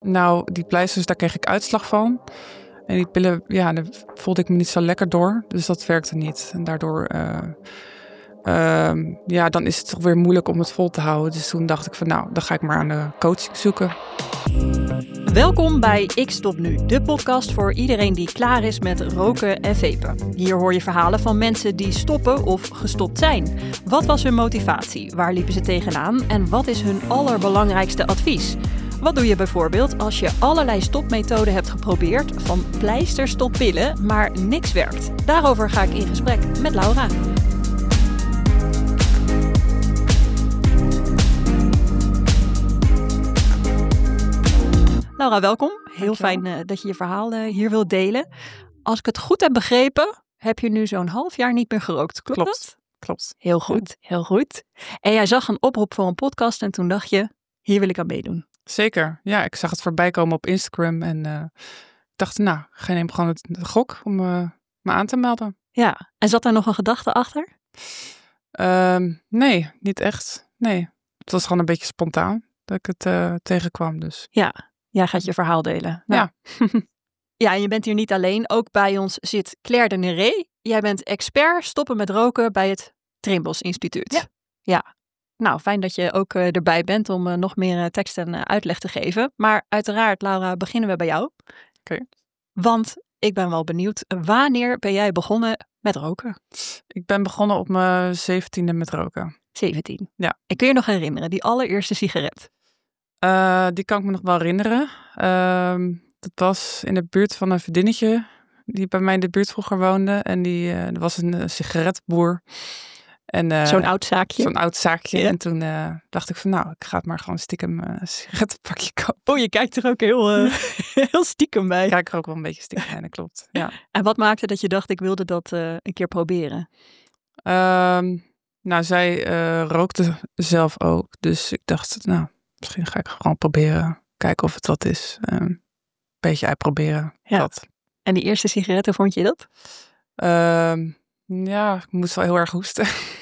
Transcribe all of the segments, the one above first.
Nou, die pleisters, daar kreeg ik uitslag van. En die pillen, ja, daar voelde ik me niet zo lekker door. Dus dat werkte niet. En daardoor, dan is het toch weer moeilijk om het vol te houden. Dus toen dacht ik van, nou, dan ga ik maar aan de coaching zoeken. Welkom bij Ik Stop Nu, de podcast voor iedereen die klaar is met roken en vapen. Hier hoor je verhalen van mensen die stoppen of gestopt zijn. Wat was hun motivatie? Waar liepen ze tegenaan? En wat is hun allerbelangrijkste advies? Wat doe je bijvoorbeeld als je allerlei stopmethoden hebt geprobeerd, van pleisters tot pillen, maar niks werkt? Daarover ga ik in gesprek met Laura. Laura, welkom. Heel fijn dat je je verhaal hier wilt delen. Als ik het goed heb begrepen, heb je nu zo'n half jaar niet meer gerookt. Klopt dat? Klopt. Heel goed, heel goed. En jij zag een oproep voor een podcast en toen dacht je, hier wil ik aan meedoen. Zeker. Ja, ik zag het voorbij komen op Instagram en dacht, nou, neem gewoon de gok om me aan te melden. Ja, en zat daar nog een gedachte achter? Nee, niet echt. Nee, het was gewoon een beetje spontaan dat ik het tegenkwam. Dus. Ja, jij gaat je verhaal delen. Nou. Ja. Ja, en je bent hier niet alleen. Ook bij ons zit Claire de Neré. Jij bent expert stoppen met roken bij het Trimbos Instituut. Ja. Nou, fijn dat je ook erbij bent om nog meer tekst en uitleg te geven. Maar uiteraard, Laura, beginnen we bij jou. Oké. Want ik ben wel benieuwd, wanneer ben jij begonnen met roken? Ik ben begonnen op mijn 17e met roken. 17? Ja. En kun je nog herinneren, die allereerste sigaret? Die kan ik me nog wel herinneren. Dat was in de buurt van een vriendinnetje die bij mij in de buurt vroeger woonde. En er was een sigaretboer. En, zo'n oud zaakje? Zo'n oud zaakje. Ja. En toen dacht ik van nou, ik ga het maar gewoon stiekem een sigarettenpakje kopen. Oh, je kijkt er ook heel, heel stiekem bij. Ik kijk er ook wel een beetje stiekem bij, dat klopt. Ja. En wat maakte dat je dacht, ik wilde dat een keer proberen? Nou, zij rookte zelf ook. Dus ik dacht, nou, misschien ga ik gewoon proberen. Kijken of het wat is. Een beetje uitproberen. Ja. Dat. En die eerste sigaretten, vond je dat? Ja, ik moest wel heel erg hoesten.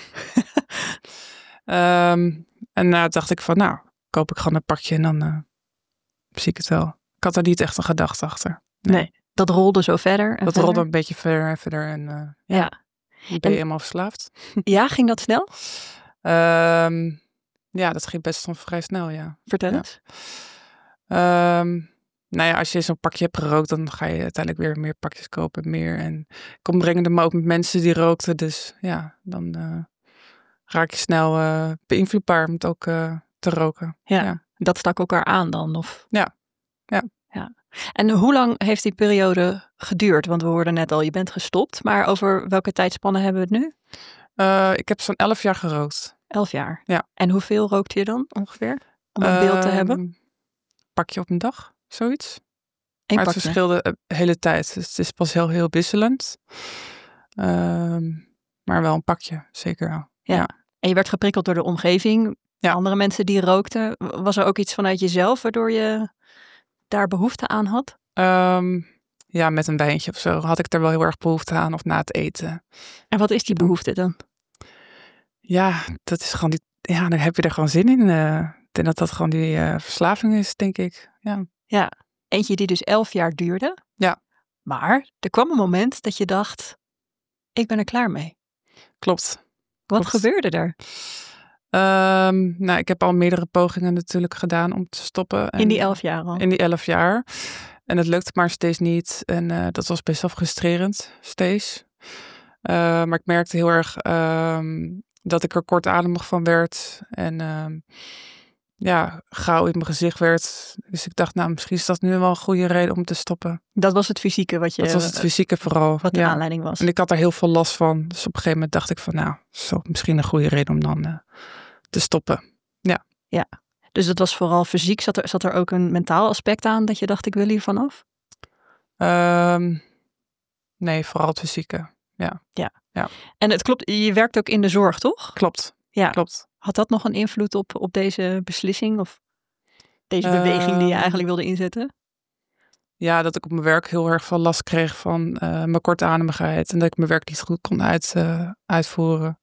En nou dacht ik van, nou, koop ik gewoon een pakje en dan zie ik het wel. Ik had er niet echt een gedachte achter. Nee. Dat rolde zo verder. Dat rolde een beetje verder en verder. En ja. Ben je helemaal verslaafd? Ja, ging dat snel? Ja, dat ging best wel vrij snel, ja. Vertel eens. Nou ja, als je zo'n pakje hebt gerookt, dan ga je uiteindelijk weer meer pakjes kopen, meer. En ik omringde me ook met mensen die rookten, dus ja, dan raak je snel beïnvloedbaar om het ook te roken. Ja, dat stak elkaar aan dan? Of? Ja. En hoe lang heeft die periode geduurd? Want we hoorden net al, je bent gestopt, maar over welke tijdspannen hebben we het nu? Ik heb zo'n 11 jaar gerookt. 11 jaar? Ja. En hoeveel rookte je dan ongeveer? Om een beeld te hebben? Pakje op een dag, zoiets. Eén maar pakje. het verschilde de hele tijd. Dus het is pas heel wisselend. Maar wel een pakje, zeker wel. Ja. En je werd geprikkeld door de omgeving. Ja. Andere mensen die rookten. Was er ook iets vanuit jezelf waardoor je daar behoefte aan had? Ja, met een wijntje of zo had ik er wel heel erg behoefte aan. Of na het eten. En wat is die behoefte dan? Ja, dat is gewoon ja, dan heb je er gewoon zin in. Ik denk dat dat gewoon die verslaving is, denk ik. Ja, eentje die dus 11 jaar duurde. Ja. Maar er kwam een moment dat je dacht, ik ben er klaar mee. Klopt. Wat gebeurde er? Nou, ik heb al meerdere pogingen natuurlijk gedaan om te stoppen. In die 11 jaar al? In die 11 jaar. En het lukte maar steeds niet. En dat was best wel frustrerend, steeds. Maar ik merkte heel erg dat ik er kortademig van werd. En gauw in mijn gezicht werd. Dus ik dacht, nou, misschien is dat nu wel een goede reden om te stoppen. Dat was het fysieke wat je... Dat was het fysieke vooral. Wat de aanleiding was. En ik had er heel veel last van. Dus op een gegeven moment dacht ik van, nou, zo misschien een goede reden om dan te stoppen. Ja. Dus het was vooral fysiek. Zat er ook een mentaal aspect aan dat je dacht, ik wil hier vanaf? Nee, vooral het fysieke. Ja. En het klopt, je werkt ook in de zorg, toch? Klopt. Ja. Klopt. Had dat nog een invloed op deze beslissing? Of deze beweging die je eigenlijk wilde inzetten? Ja, dat ik op mijn werk heel erg veel last kreeg van mijn kortademigheid. En dat ik mijn werk niet goed kon uitvoeren.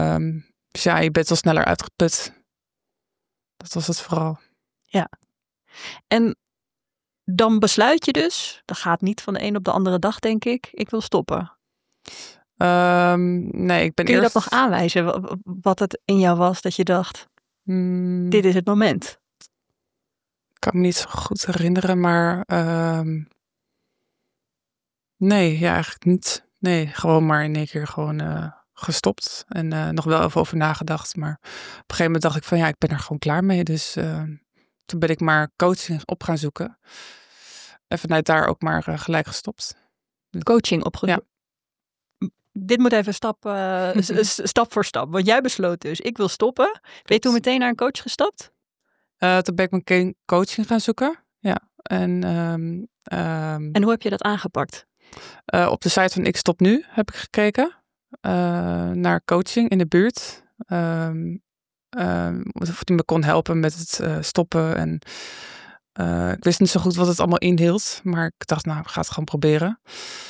Dus ja, je bent wel sneller uitgeput. Dat was het vooral. Ja. En dan besluit je dus, dat gaat niet van de een op de andere dag, denk ik wil stoppen. Nee, ik ben Kun je eerst... dat nog aanwijzen, wat het in jou was dat je dacht, dit is het moment? Ik kan me niet zo goed herinneren, maar nee, ja, eigenlijk niet. Nee, gewoon maar in één keer gewoon gestopt. En nog wel even over nagedacht. Maar op een gegeven moment dacht ik van ja, ik ben er gewoon klaar mee. Dus toen ben ik maar coaching op gaan zoeken. En vanuit daar ook maar gelijk gestopt. Coaching opgezocht. Ja. Dit moet even stap voor stap. Want jij besloot dus, ik wil stoppen. Ben je toen meteen naar een coach gestapt? Toen ben ik mijn coaching gaan zoeken. Ja. En hoe heb je dat aangepakt? Op de site van Ik Stop Nu heb ik gekeken naar coaching in de buurt. Of die me kon helpen met het stoppen. En ik wist niet zo goed wat het allemaal inhield. Maar ik dacht, nou, ik ga het gewoon proberen.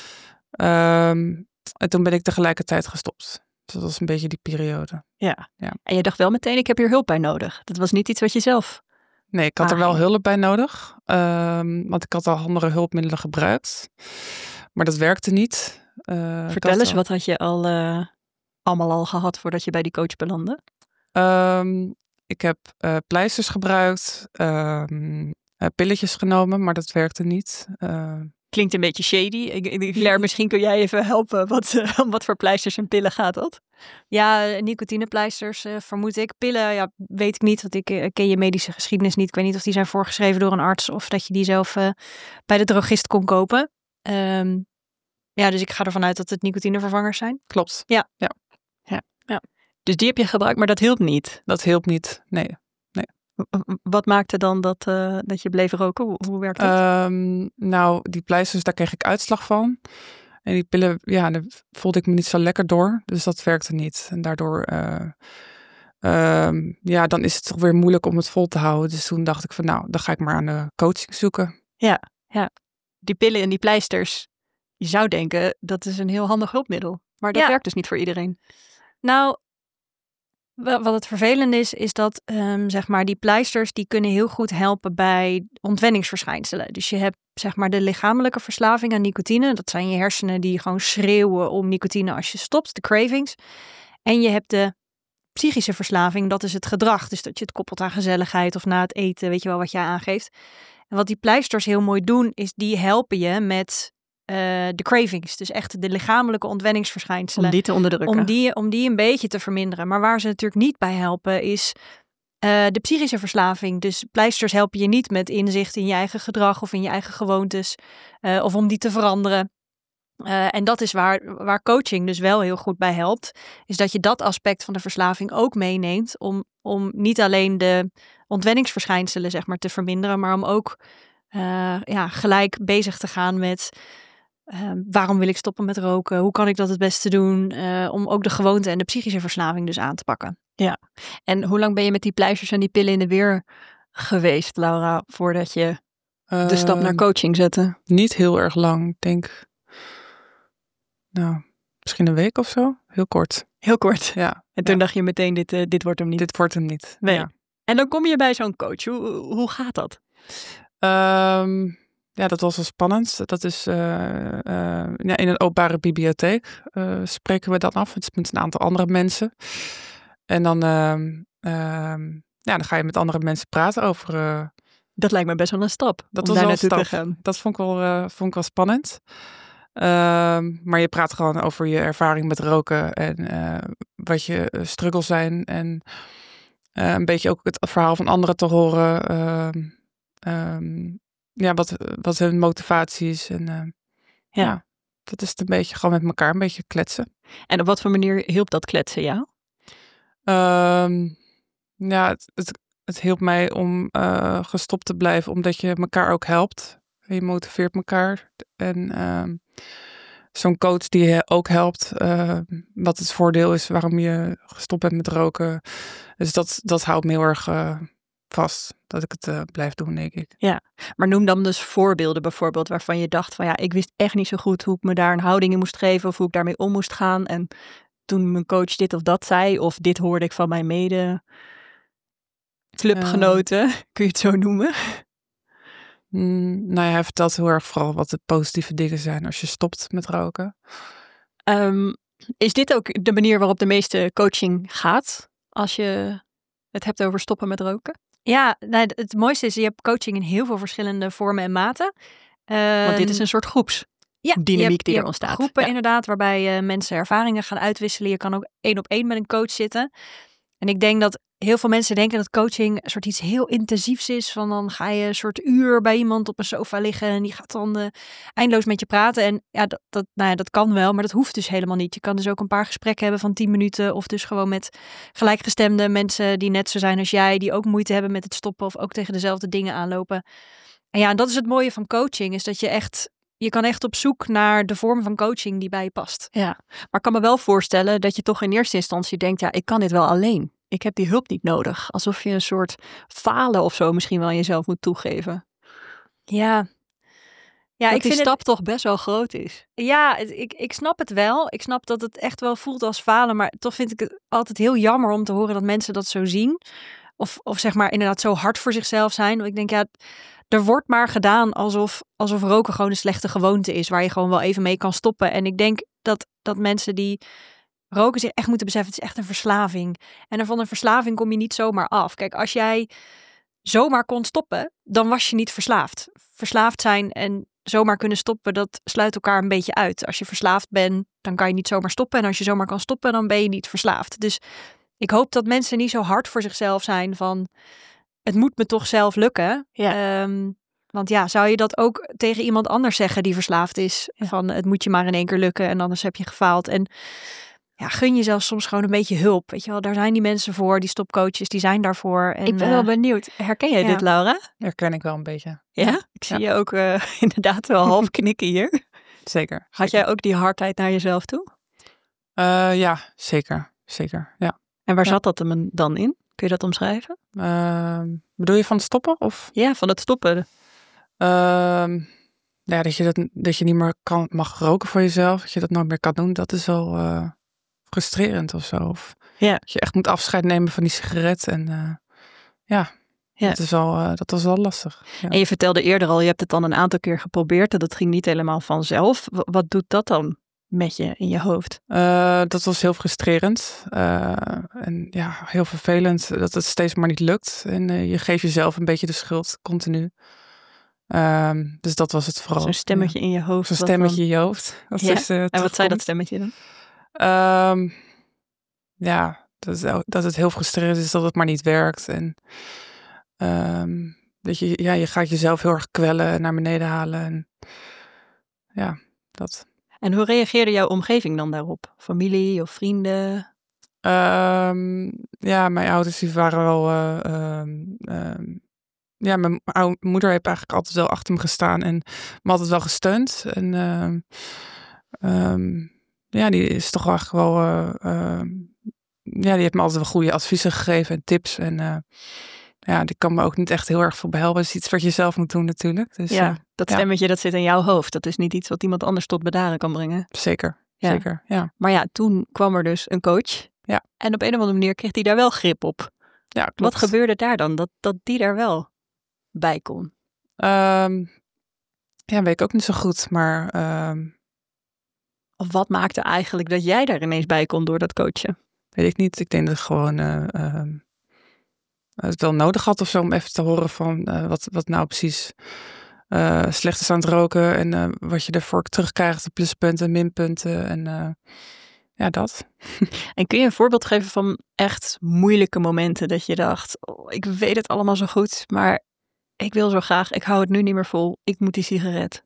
En toen ben ik tegelijkertijd gestopt. Dus dat was een beetje die periode. Ja. En je dacht wel meteen, ik heb hier hulp bij nodig. Dat was niet iets wat je zelf... Nee, ik had er wel hulp bij nodig. Want ik had al andere hulpmiddelen gebruikt. Maar dat werkte niet. Vertel eens, wat had je allemaal al gehad voordat je bij die coach belandde? Ik heb pleisters gebruikt. Pilletjes genomen, maar dat werkte niet. Klinkt een beetje shady. Claire, misschien kun jij even helpen. Wat voor pleisters en pillen gaat dat? Ja, nicotinepleisters vermoed ik. Pillen, ja, weet ik niet. Want ik ken je medische geschiedenis niet. Ik weet niet of die zijn voorgeschreven door een arts of dat je die zelf bij de drogist kon kopen. Dus ik ga ervan uit dat het nicotinevervangers zijn. Klopt. Ja. Dus die heb je gebruikt, maar dat hielp niet? Dat hielp niet, nee. Wat maakte dan dat je bleef roken? Hoe werkt dat? Nou, die pleisters, daar kreeg ik uitslag van. En die pillen, ja, daar voelde ik me niet zo lekker door. Dus dat werkte niet. En daardoor, dan is het toch weer moeilijk om het vol te houden. Dus toen dacht ik van, nou, dan ga ik maar aan de coaching zoeken. Ja. Die pillen en die pleisters. Je zou denken, dat is een heel handig hulpmiddel. Maar dat werkt dus niet voor iedereen. Nou, wat het vervelende is dat zeg maar die pleisters die kunnen heel goed helpen bij ontwenningsverschijnselen. Dus je hebt zeg maar de lichamelijke verslaving aan nicotine. Dat zijn je hersenen die gewoon schreeuwen om nicotine als je stopt, de cravings. En je hebt de psychische verslaving, dat is het gedrag. Dus dat je het koppelt aan gezelligheid of na het eten, weet je wel wat jij aangeeft. En wat die pleisters heel mooi doen, is die helpen je met de cravings. Dus echt de lichamelijke ontwenningsverschijnselen. Om die te onderdrukken. Om die een beetje te verminderen. Maar waar ze natuurlijk niet bij helpen is de psychische verslaving. Dus pleisters helpen je niet met inzicht in je eigen gedrag of in je eigen gewoontes. Of om die te veranderen. En dat is waar coaching dus wel heel goed bij helpt. Is dat je dat aspect van de verslaving ook meeneemt. Om niet alleen de ontwenningsverschijnselen zeg maar te verminderen. Maar om ook gelijk bezig te gaan met... waarom wil ik stoppen met roken? Hoe kan ik dat het beste doen? Om ook de gewoonte en de psychische verslaving dus aan te pakken. Ja. En hoe lang ben je met die pleisters en die pillen in de weer geweest, Laura, voordat je de stap naar coaching zette? Niet heel erg lang, ik denk. Nou, misschien een week of zo. Heel kort. Heel kort. Ja. En toen dacht je meteen, dit wordt hem niet. Dit wordt hem niet. Nee. Ja. En dan kom je bij zo'n coach. Hoe gaat dat? Ja, dat was wel spannend. Dat is in een openbare bibliotheek spreken we dat af. Het is met een aantal andere mensen. En dan, dan ga je met andere mensen praten over... dat lijkt me best wel een stap. Dat om was daar wel naartoe een te stap. gaan. Dat vond ik wel spannend. Maar je praat gewoon over je ervaring met roken. En wat je struggles zijn. En een beetje ook het verhaal van anderen te horen. Wat hun motivatie is. En dat is het een beetje gewoon met elkaar een beetje kletsen. En op wat voor manier hielp dat kletsen jou? Het hielp mij om gestopt te blijven, omdat je elkaar ook helpt. Je motiveert elkaar. En zo'n coach die je ook helpt. Wat het voordeel is waarom je gestopt bent met roken. Dus dat houdt me heel erg vast. Dat ik het blijf doen, denk ik. Ja, maar noem dan dus voorbeelden bijvoorbeeld waarvan je dacht van ik wist echt niet zo goed hoe ik me daar een houding in moest geven of hoe ik daarmee om moest gaan. En toen mijn coach dit of dat zei, of dit hoorde ik van mijn mede clubgenoten, kun je het zo noemen? Nou ja, hij vertelt heel erg vooral wat de positieve dingen zijn als je stopt met roken. Is dit ook de manier waarop de meeste coaching gaat? Als je het hebt over stoppen met roken? Ja, nou, het mooiste is, je hebt coaching in heel veel verschillende vormen en maten. Want dit is een soort groepsdynamiek die er ontstaat. Groepen inderdaad, waarbij mensen ervaringen gaan uitwisselen. Je kan ook 1-op-1 met een coach zitten. En ik denk dat heel veel mensen denken dat coaching een soort iets heel intensiefs is. Van dan ga je een soort uur bij iemand op een sofa liggen en die gaat dan eindeloos met je praten. En ja, dat kan wel, maar dat hoeft dus helemaal niet. Je kan dus ook een paar gesprekken hebben van 10 minuten. Of dus gewoon met gelijkgestemde mensen die net zo zijn als jij. Die ook moeite hebben met het stoppen of ook tegen dezelfde dingen aanlopen. En ja, en dat is het mooie van coaching. Is dat je kan echt op zoek naar de vorm van coaching die bij je past. Ja, maar ik kan me wel voorstellen dat je toch in eerste instantie denkt, ja, ik kan dit wel alleen. Ik heb die hulp niet nodig. Alsof je een soort falen of zo misschien wel aan jezelf moet toegeven. Ja, dat ik die vind stap toch best wel groot is. Ja, ik snap het wel. Ik snap dat het echt wel voelt als falen. Maar toch vind ik het altijd heel jammer om te horen dat mensen dat zo zien. Of zeg maar inderdaad zo hard voor zichzelf zijn. Want ik denk, ja, er wordt maar gedaan alsof roken gewoon een slechte gewoonte is. Waar je gewoon wel even mee kan stoppen. En ik denk dat mensen die roken zich echt moeten beseffen, het is echt een verslaving. En van een verslaving kom je niet zomaar af. Kijk, als jij zomaar kon stoppen, dan was je niet verslaafd. Verslaafd zijn en zomaar kunnen stoppen, dat sluit elkaar een beetje uit. Als je verslaafd bent, dan kan je niet zomaar stoppen. En als je zomaar kan stoppen, dan ben je niet verslaafd. Dus ik hoop dat mensen niet zo hard voor zichzelf zijn van, het moet me toch zelf lukken. Ja. Want ja, zou je dat ook tegen iemand anders zeggen die verslaafd is? Ja. Van, het moet je maar in 1 keer lukken en anders heb je gefaald. En ja, gun jezelf soms gewoon een beetje hulp. Weet je wel, daar zijn die mensen voor, die stopcoaches, die zijn daarvoor. En, Ik ben wel benieuwd. Herken jij dit, Laura? Herken ik wel een beetje. Ja? Ik zie je ook inderdaad wel half knikken hier. Zeker. Had jij ook die hardheid naar jezelf toe? Ja, zeker. Zeker, ja. En waar zat dat hem dan in? Kun je dat omschrijven? Bedoel je van het stoppen? Of? Ja, van het stoppen. Ja, dat je niet meer mag roken voor jezelf. Dat je dat nooit meer kan doen. Dat is wel frustrerend of zo. Of dat je echt moet afscheid nemen van die sigaret. En dat was wel lastig. Ja. En je vertelde eerder al, je hebt het dan een aantal keer geprobeerd. En dat ging niet helemaal vanzelf. Wat doet dat dan met je in je hoofd? Dat was heel frustrerend. En ja, heel vervelend dat het steeds maar niet lukt. En je geeft jezelf een beetje de schuld, continu. Dus dat was het vooral. Zo'n stemmetje in je hoofd. Zo'n stemmetje in je hoofd. En wat zei dat stemmetje dan? Dat het heel frustrerend is dat het maar niet werkt. En dat je gaat jezelf heel erg kwellen en naar beneden halen. En ja, dat. En hoe reageerde jouw omgeving dan daarop? Familie of vrienden? Ja, mijn ouders die waren wel. Mijn moeder heeft eigenlijk altijd wel achter me gestaan en me altijd wel gesteund. En die is toch eigenlijk wel. Die heeft me altijd wel goede adviezen gegeven en tips. En die kan me ook niet echt heel erg veel behelpen. Het is iets wat je zelf moet doen natuurlijk. Dus, dat stemmetje dat zit in jouw hoofd. Dat is niet iets wat iemand anders tot bedaren kan brengen. Zeker, ja. Zeker, ja. Maar ja, toen kwam er dus een coach. Ja. En op een of andere manier kreeg hij daar wel grip op. Ja, klopt. Wat gebeurde daar dan? Dat die daar wel bij kon? Weet ik ook niet zo goed. Maar of wat maakte eigenlijk dat jij daar ineens bij kon door dat coachen? Weet ik niet. Ik denk dat ik gewoon het wel nodig had of zo om even te horen van wat nou precies slecht is aan het roken. En wat je ervoor terugkrijgt, de pluspunten en minpunten. En dat. En kun je een voorbeeld geven van echt moeilijke momenten dat je dacht, ik weet het allemaal zo goed, maar ik wil zo graag, ik hou het nu niet meer vol, ik moet die sigaret.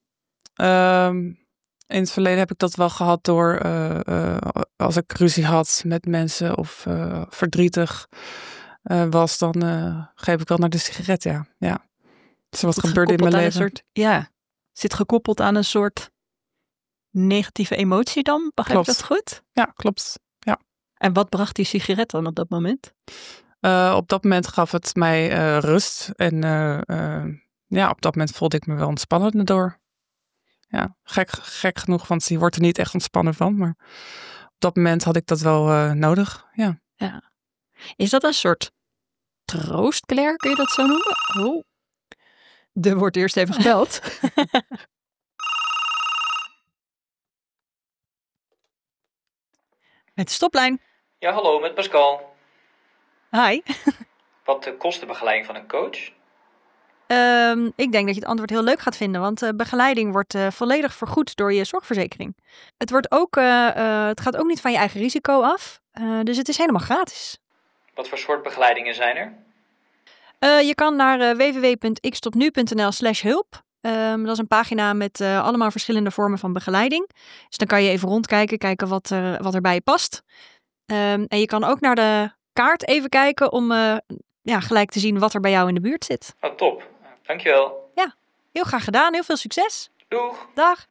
In het verleden heb ik dat wel gehad door als ik ruzie had met mensen of verdrietig was, dan greep ik wel naar de sigaret, ja. Dus wat gebeurde in mijn leven. Zit gekoppeld aan een soort negatieve emotie dan? Begrijp ik dat goed? Ja, klopt. Ja. En wat bracht die sigaret dan op dat moment? Op dat moment gaf het mij rust. En op dat moment voelde ik me wel ontspannen door. Ja, gek genoeg, want je wordt er niet echt ontspannen van. Maar op dat moment had ik dat wel nodig, ja. Is dat een soort troostkler, kun je dat zo noemen? Oh. Er wordt eerst even gebeld. Met de stoplijn. Ja, hallo, met Pascal. Hi. Wat kost de begeleiding van een coach? Ik denk dat je het antwoord heel leuk gaat vinden, want begeleiding wordt volledig vergoed door je zorgverzekering. Het gaat ook niet van je eigen risico af, dus het is helemaal gratis. Wat voor soort begeleidingen zijn er? Je kan naar www.xtopnu.nl/hulp. Dat is een pagina met allemaal verschillende vormen van begeleiding. Dus dan kan je even rondkijken, kijken wat er bij je past. En je kan ook naar de kaart even kijken om gelijk te zien wat er bij jou in de buurt zit. Oh, top. Dankjewel. Ja, heel graag gedaan. Heel veel succes. Doeg. Dag.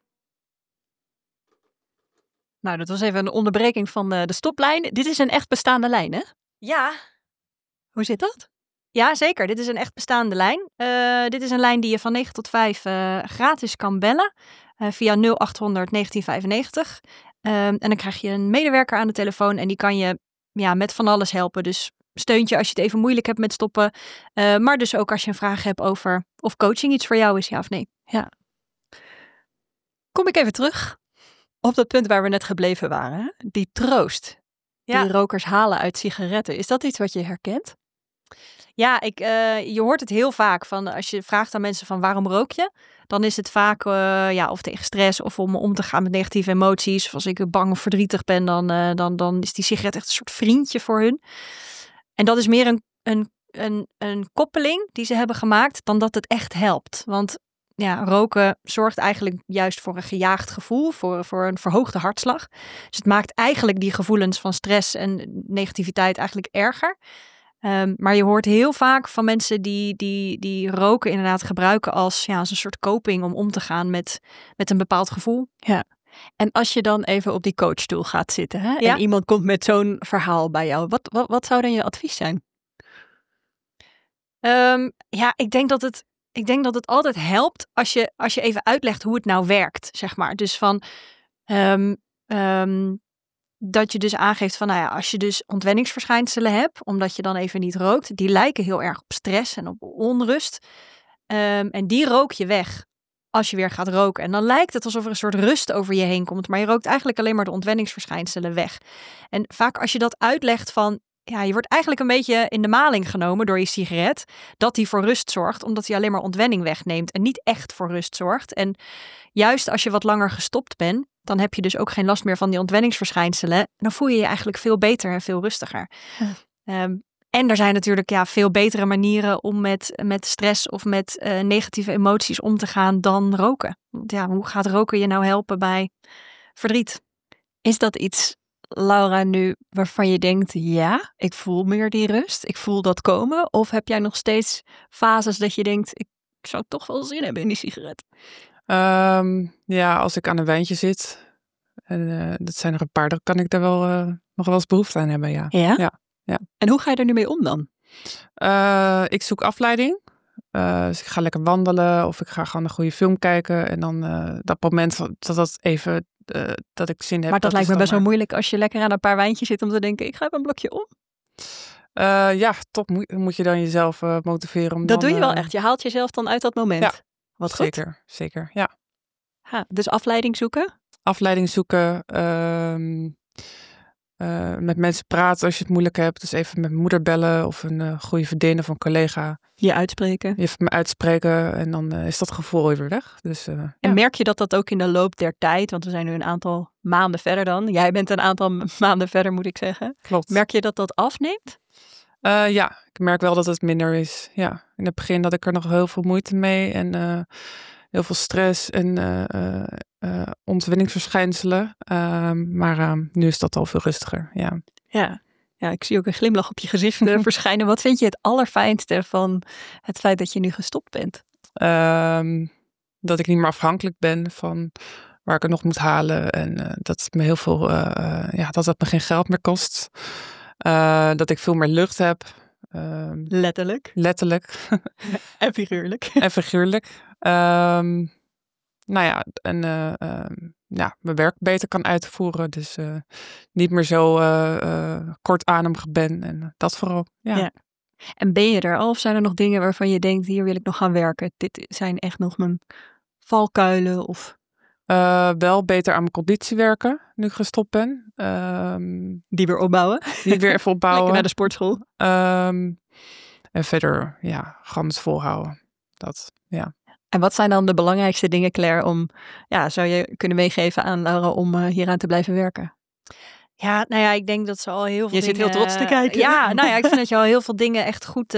Nou, dat was even een onderbreking van de stoplijn. Dit is een echt bestaande lijn, hè? Ja. Hoe zit dat? Ja, zeker. Dit is een echt bestaande lijn. Dit is een lijn die je van 9 tot 5 gratis kan bellen via 0800 1995. En dan krijg je een medewerker aan de telefoon en die kan je met van alles helpen. Dus steunt je als je het even moeilijk hebt met stoppen. Maar dus ook als je een vraag hebt over of coaching iets voor jou is, ja of nee. Ja. Kom ik even terug op dat punt waar we net gebleven waren. Hè? Die troost die rokers halen uit sigaretten. Is dat iets wat je herkent? Ja, je hoort het heel vaak van als je vraagt aan mensen van waarom rook je? Dan is het vaak of tegen stress of om te gaan met negatieve emoties. Of als ik bang of verdrietig ben, dan is die sigaret echt een soort vriendje voor hun. En dat is meer een koppeling die ze hebben gemaakt dan dat het echt helpt. Want ja, roken zorgt eigenlijk juist voor een gejaagd gevoel, voor een verhoogde hartslag. Dus het maakt eigenlijk die gevoelens van stress en negativiteit eigenlijk erger. Maar je hoort heel vaak van mensen die roken inderdaad gebruiken als een soort coping om te gaan met een bepaald gevoel. Ja. En als je dan even op die coachstoel gaat zitten, hè, Ja. en iemand komt met zo'n verhaal bij jou, wat zou dan je advies zijn? Ik denk dat het altijd helpt als je even uitlegt hoe het nou werkt, zeg maar. Dus van dat je dus aangeeft van, als je dus ontwenningsverschijnselen hebt, omdat je dan even niet rookt, die lijken heel erg op stress en op onrust. En die rook je weg als je weer gaat roken. En dan lijkt het alsof er een soort rust over je heen komt, maar je rookt eigenlijk alleen maar de ontwenningsverschijnselen weg. En vaak als je dat uitlegt van, je wordt eigenlijk een beetje in de maling genomen door je sigaret, dat die voor rust zorgt, omdat hij alleen maar ontwenning wegneemt en niet echt voor rust zorgt. En juist als je wat langer gestopt bent, dan heb je dus ook geen last meer van die ontwenningsverschijnselen. Dan voel je je eigenlijk veel beter en veel rustiger. En er zijn natuurlijk veel betere manieren om met stress of met negatieve emoties om te gaan dan roken. Want hoe gaat roken je nou helpen bij verdriet? Is dat iets, Laura, nu waarvan je denkt, ja, ik voel meer die rust, ik voel dat komen? Of heb jij nog steeds fases dat je denkt, ik zou toch wel zin hebben in die sigaret? Als ik aan een wijntje zit, en dat zijn er een paar, dan kan ik daar wel nog wel eens behoefte aan hebben, ja. Ja? Ja. En hoe ga je er nu mee om dan? Ik zoek afleiding. Dus ik ga lekker wandelen of ik ga gewoon een goede film kijken. En dan dat moment dat ik zin heb. Maar dat lijkt me best wel maar moeilijk als je lekker aan een paar wijntjes zit om te denken, ik ga even een blokje om. Toch moet je dan jezelf motiveren. Om Dat dan, doe je wel echt. Je haalt jezelf dan uit dat moment. Ja, wat goed. Zeker, ja. Dus afleiding zoeken? Afleiding zoeken. Met mensen praten als je het moeilijk hebt. Dus even met mijn moeder bellen of een goede vriendin of een collega. Je uitspreken. Even me uitspreken en dan is dat gevoel weer weg. Dus, en merk je dat ook in de loop der tijd? Want we zijn nu een aantal maanden verder dan. Jij bent een aantal maanden verder, moet ik zeggen. Klopt. Merk je dat afneemt? Ik merk wel dat het minder is. Ja, in het begin had ik er nog heel veel moeite mee en heel veel stress en ontwenningsverschijnselen. Maar nu is dat al veel rustiger. Ja, ik zie ook een glimlach op je gezicht verschijnen. Wat vind je het allerfijnste van het feit dat je nu gestopt bent? Dat ik niet meer afhankelijk ben van waar ik het nog moet halen. En dat het me heel veel, dat het me geen geld meer kost. Dat ik veel meer lucht heb. Letterlijk. En figuurlijk. Mijn werk beter kan uitvoeren. Dus niet meer zo kortademig ben. En dat vooral. Ja. En ben je er al? Of zijn er nog dingen waarvan je denkt, hier wil ik nog gaan werken? Dit zijn echt nog mijn valkuilen of... Wel beter aan mijn conditie werken, nu ik gestopt ben. Die weer opbouwen? Die weer even opbouwen. Lekker naar de sportschool. En verder, gewoon het volhouden. Dat, ja. En wat zijn dan de belangrijkste dingen, Claire, om, zou je kunnen meegeven aan Laura om hieraan te blijven werken? Ja, nou ja, ik denk dat ze al heel veel Je zit heel trots te kijken. Ja, nou ja, ik vind dat je al heel veel dingen echt goed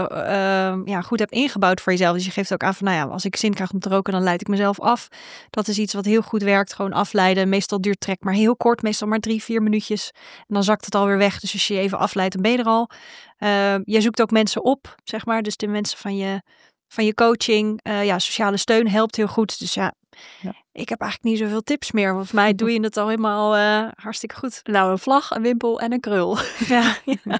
hebt ingebouwd voor jezelf. Dus je geeft ook aan van, als ik zin krijg om te roken, dan leid ik mezelf af. Dat is iets wat heel goed werkt. Gewoon afleiden. Meestal duurt trek maar heel kort. Meestal maar 3-4 minuutjes. En dan zakt het alweer weg. Dus als je even afleidt, dan ben je er al. Je zoekt ook mensen op, zeg maar. Dus de mensen van je coaching. Sociale steun helpt heel goed. Dus ik heb eigenlijk niet zoveel tips meer. Volgens mij doe je het al helemaal hartstikke goed. Nou, een vlag, een wimpel en een krul. Ja.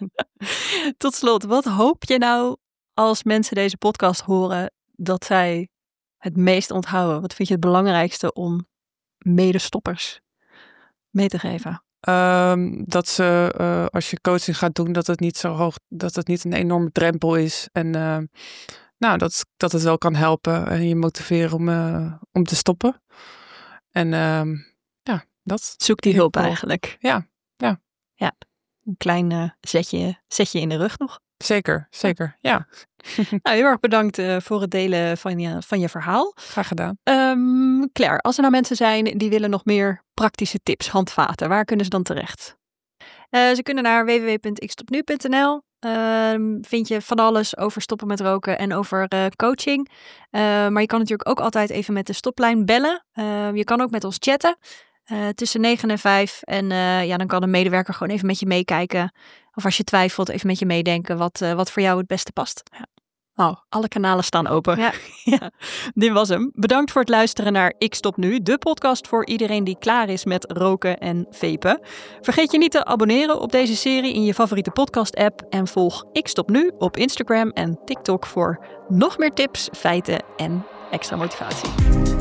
Tot slot, wat hoop je nou als mensen deze podcast horen dat zij het meest onthouden? Wat vind je het belangrijkste om medestoppers mee te geven? Dat ze, als je coaching gaat doen, dat het niet zo hoog, dat het niet een enorme drempel is. En dat het wel kan helpen en je motiveren om te stoppen. En dat. Zoek die hulp eigenlijk. Ja. Een klein zetje in de rug nog. Zeker, ja. Nou, heel erg bedankt voor het delen van je verhaal. Graag gedaan. Claire, als er nou mensen zijn die willen nog meer praktische tips, handvaten, waar kunnen ze dan terecht? Ze kunnen naar www.ikstopnu.nl. Vind je van alles over stoppen met roken en over coaching. Maar je kan natuurlijk ook altijd even met de stoplijn bellen. Je kan ook met ons chatten. Tussen 9 en 5. En dan kan een medewerker gewoon even met je meekijken. Of als je twijfelt, even met je meedenken wat voor jou het beste past. Ja. Nou, alle kanalen staan open. Ja. Ja, dit was hem. Bedankt voor het luisteren naar Ik Stop Nu, de podcast voor iedereen die klaar is met roken en vapen. Vergeet je niet te abonneren op deze serie in je favoriete podcast-app en volg Ik Stop Nu op Instagram en TikTok voor nog meer tips, feiten en extra motivatie.